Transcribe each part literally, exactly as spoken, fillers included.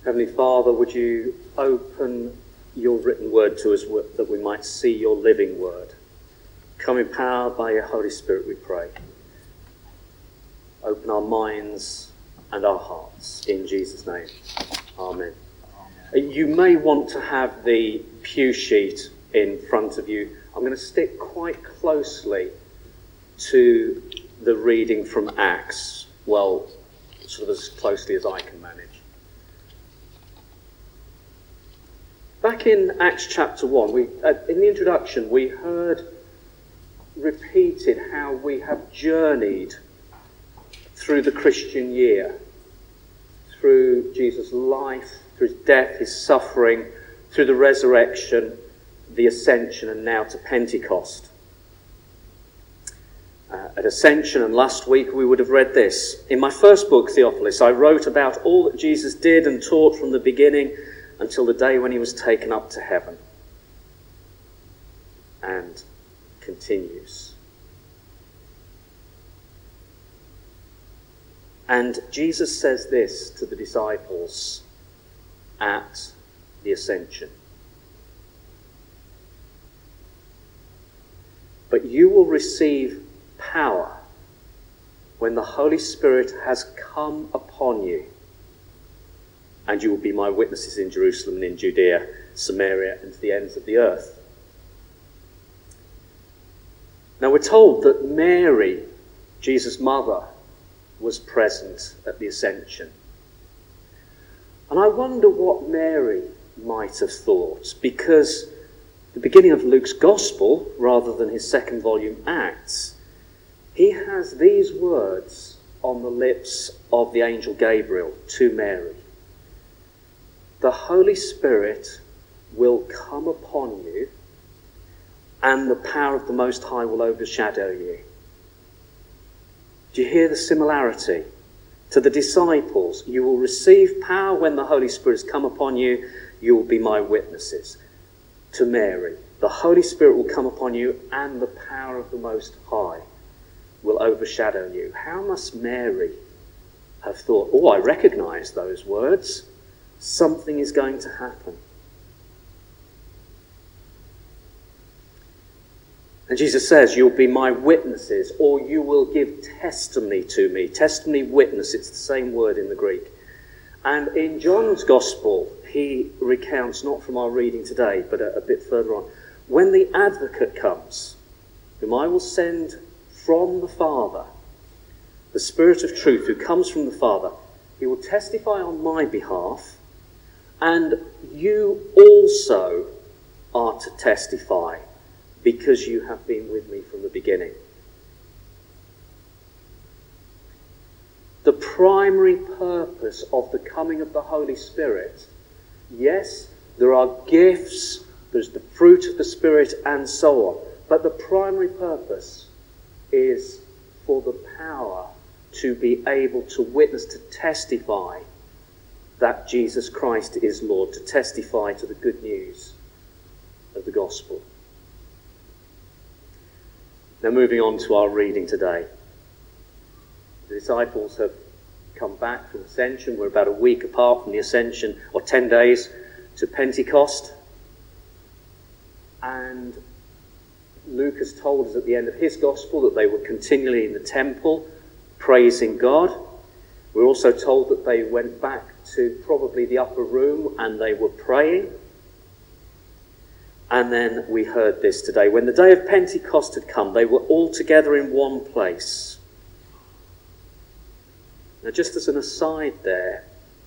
Heavenly Father, would you open your written word to us that we might see your living word? Come empowered by your Holy Spirit, we pray. Open our minds and our hearts in Jesus' name. Amen. Amen. You may want to have the pew sheet in front of you. I'm going to stick quite closely to the reading from Acts, well, sort of as closely as I can manage. Back in Acts chapter one, we, uh, in the introduction, we heard repeated how we have journeyed through the Christian year, through Jesus' life, through his death, his suffering, through the resurrection, the ascension, and now to Pentecost. Uh, at Ascension and last week we would have read this. In my first book, Theophilus, I wrote about all that Jesus did and taught from the beginning until the day when he was taken up to heaven. And continues. And Jesus says this to the disciples at the Ascension. But you will receive power when the Holy Spirit has come upon you, and you will be my witnesses in Jerusalem and in Judea, Samaria, and to the ends of the earth. Now we're told that Mary, Jesus' mother, was present at the Ascension. And I wonder what Mary might have thought, because the beginning of Luke's Gospel, rather than his second volume, Acts, he has these words on the lips of the angel Gabriel to Mary. The Holy Spirit will come upon you, and the power of the Most High will overshadow you. Do you hear the similarity? To the disciples, you will receive power when the Holy Spirit has come upon you, you will be my witnesses. To Mary, the Holy Spirit will come upon you, and the power of the Most High will overshadow you. How must Mary have thought, oh, I recognise those words. Something is going to happen. And Jesus says, you'll be my witnesses, or you will give testimony to me. Testimony, witness, it's the same word in the Greek. And in John's Gospel, he recounts, not from our reading today, but a, a bit further on, when the advocate comes, whom I will send from the Father, the Spirit of truth who comes from the Father, he will testify on my behalf, and you also are to testify, because you have been with me from the beginning. The primary purpose of the coming of the Holy Spirit, yes, there are gifts, there's the fruit of the Spirit and so on, but the primary purpose is for the power to be able to witness, to testify that Jesus Christ is Lord, to testify to the good news of the gospel. Now moving on to our reading today. The disciples have come back from Ascension. We're about a week apart from the Ascension, or ten days to Pentecost. And Luke has told us at the end of his gospel that they were continually in the temple praising God. We're also told that they went back to probably the upper room and they were praying. And then we heard this today. When the day of Pentecost had come, they were all together in one place. Now, just as an aside there,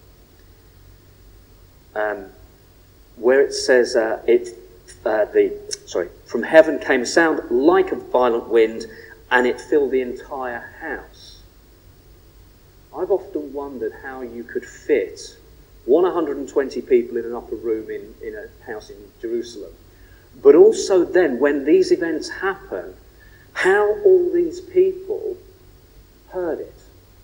um, where it says, uh, it, uh, the sorry, from heaven came a sound like a violent wind, and it filled the entire house. I've often wondered how you could fit one hundred twenty people in an upper room in, in a house in Jerusalem. But also then, when these events happen, how all these people heard it.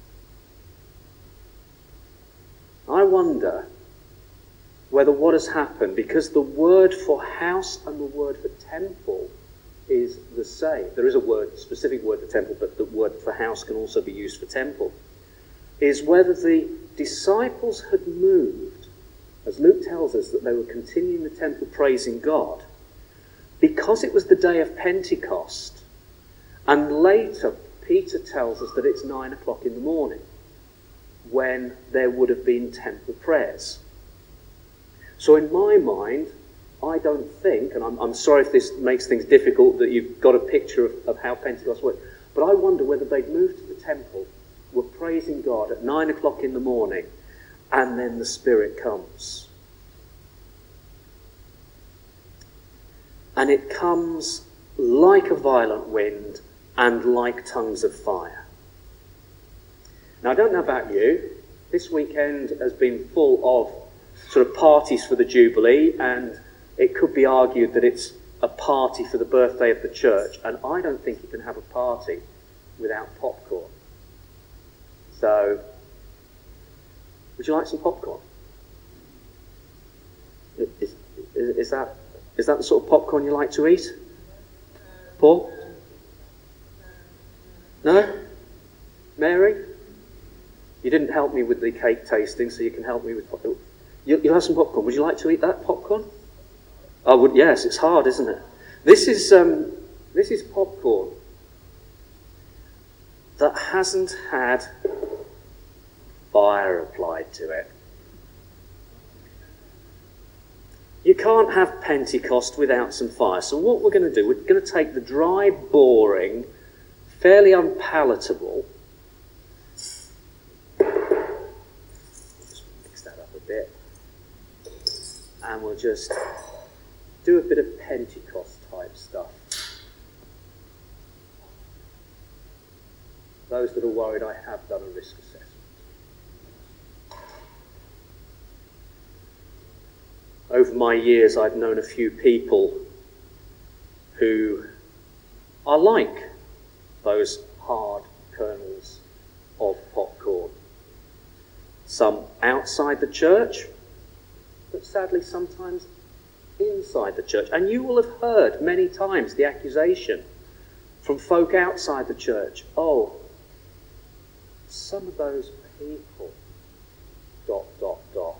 I wonder whether what has happened, because the word for house and the word for temple is the same. There is a word, specific word for temple, but the word for house can also be used for temple. Is whether the disciples had moved as Luke tells us that they were continuing the temple praising God, because it was the day of Pentecost, and later Peter tells us that it's nine o'clock in the morning when there would have been temple prayers. So in my mind, I don't think, and I'm, I'm sorry if this makes things difficult that you've got a picture of, of how Pentecost worked, but I wonder whether they'd moved to the temple, were praising God at nine o'clock in the morning, and then the Spirit comes. And it comes like a violent wind and like tongues of fire. Now, I don't know about you, this weekend has been full of sort of parties for the Jubilee, and it could be argued that it's a party for the birthday of the church, and I don't think you can have a party without popcorn. So, would you like some popcorn? Is, is, is that is that the sort of popcorn you like to eat? Paul? No? Mary? You didn't help me with the cake tasting, so you can help me with popcorn. You, you'll have some popcorn. Would you like to eat that popcorn? Oh, would, yes, it's hard, isn't it? This is um, this is popcorn that hasn't had fire applied to it. You can't have Pentecost without some fire. So what we're going to do, we're going to take the dry, boring, fairly unpalatable, just mix that up a bit, and we'll just do a bit of Pentecost type stuff. Those that are worried, I have done a risk assessment. Over my years, I've known a few people who are like those hard kernels of popcorn. Some outside the church, but sadly sometimes inside the church. And you will have heard many times the accusation from folk outside the church, oh, some of those people, dot, dot, dot.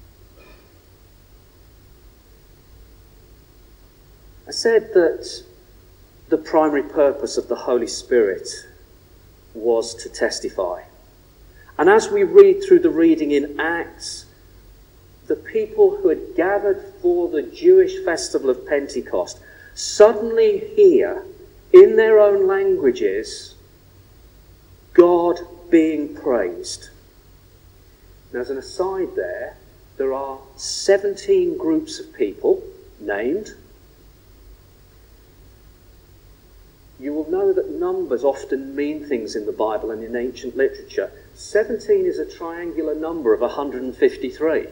I said that the primary purpose of the Holy Spirit was to testify. And as we read through the reading in Acts, the people who had gathered for the Jewish festival of Pentecost suddenly hear in their own languages God being praised. Now, as an aside there, there are seventeen groups of people named. You will know that numbers often mean things in the Bible and in ancient literature. seventeen is a triangular number of one hundred fifty-three.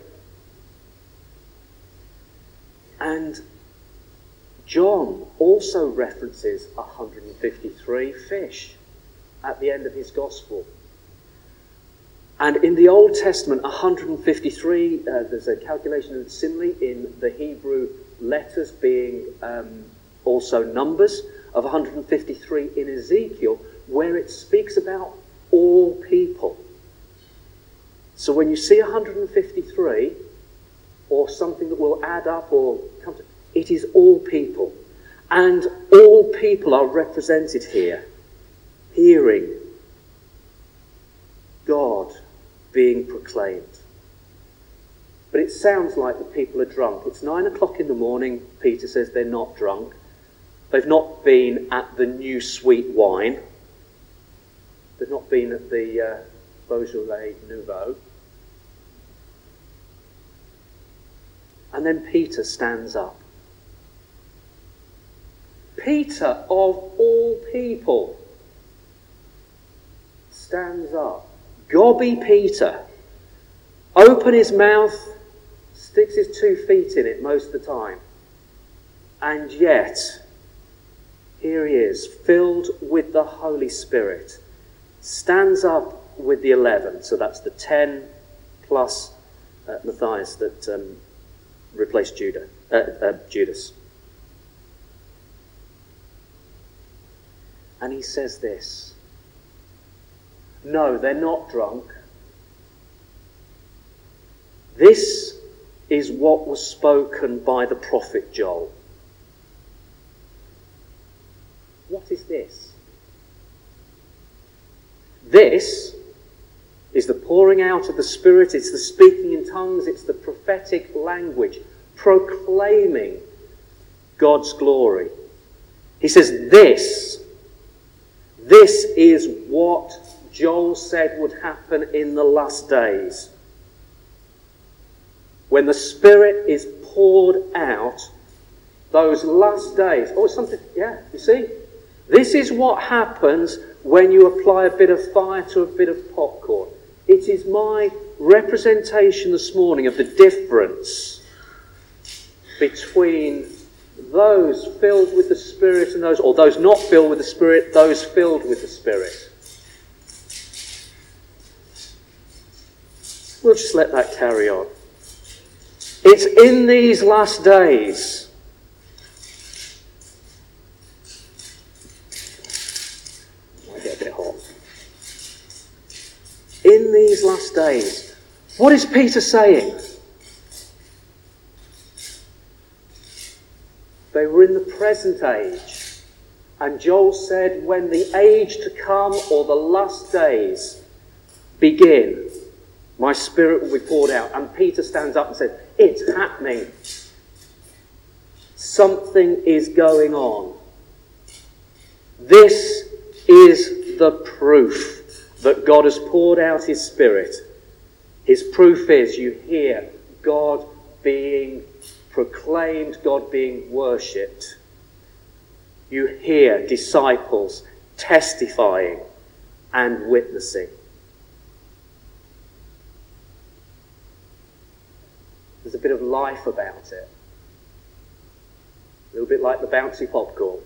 And John also references one hundred fifty-three fish at the end of his gospel. And in the Old Testament, one hundred fifty-three, uh, there's a calculation of simile in the Hebrew letters being um, also numbers, of one hundred fifty-three in Ezekiel, where it speaks about all people. So when you see one hundred fifty-three, or something that will add up or come to, it is all people. And all people are represented here, hearing God being proclaimed. But it sounds like the people are drunk. It's nine o'clock in the morning. Peter says they're not drunk. They've not been at the new sweet wine. They've not been at the uh, Beaujolais Nouveau. And then Peter stands up. Peter, of all people, stands up. Gobby Peter. Open his mouth, sticks his two feet in it most of the time. And yet, here he is, filled with the Holy Spirit, stands up with the eleven, so that's the ten plus uh, Matthias that um, replaced Judah, uh, uh, Judas. And he says this, no, they're not drunk. This is what was spoken by the prophet Joel. What is this? This is the pouring out of the Spirit, it's the speaking in tongues, it's the prophetic language, proclaiming God's glory. He says this, this is what Joel said would happen in the last days. When the Spirit is poured out, those last days. Oh, it's something, yeah, you see? This is what happens when you apply a bit of fire to a bit of popcorn. It is my representation this morning of the difference between those filled with the Spirit and those, or those not filled with the Spirit, those filled with the Spirit. We'll just let that carry on. It's in these last days might get a bit hot. In these last days, what is Peter saying? They were in the present age, and Joel said, when the age to come or the last days begin, my Spirit will be poured out. And Peter stands up and says, it's happening. Something is going on. This is the proof that God has poured out his Spirit. His proof is you hear God being proclaimed, God being worshipped. You hear disciples testifying and witnessing. There's a bit of life about it. A little bit like the bouncy popcorn.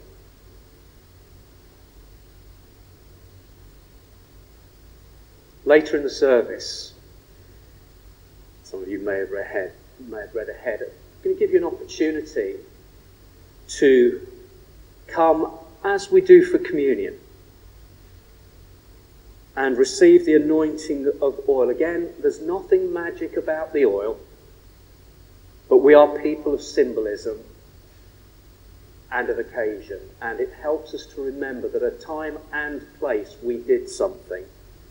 Later in the service, some of you may have read, may have read ahead, I'm going to give you an opportunity to come as we do for communion and receive the anointing of oil. Again, there's nothing magic about the oil. But we are people of symbolism and of occasion. And it helps us to remember that at time and place we did something.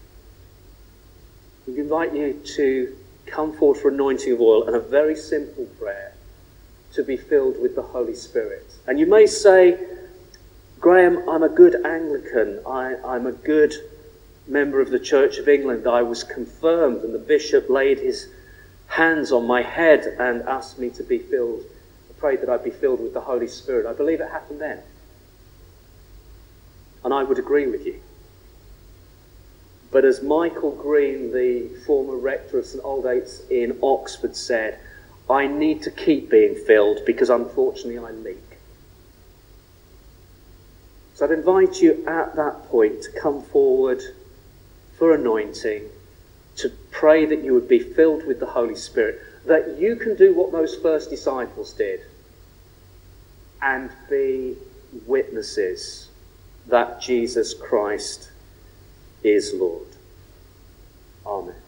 We invite you to come forward for anointing of oil and a very simple prayer to be filled with the Holy Spirit. And you may say, Graham, I'm a good Anglican. I, I'm a good member of the Church of England. I was confirmed and the bishop laid his hands on my head and asked me to be filled, prayed that I'd be filled with the Holy Spirit. I believe it happened then. And I would agree with you. But as Michael Green, the former rector of St Aldate's in Oxford, said, I need to keep being filled because unfortunately I leak. So I'd invite you at that point to come forward for anointing, to pray that you would be filled with the Holy Spirit, that you can do what those first disciples did and be witnesses that Jesus Christ is Lord. Amen.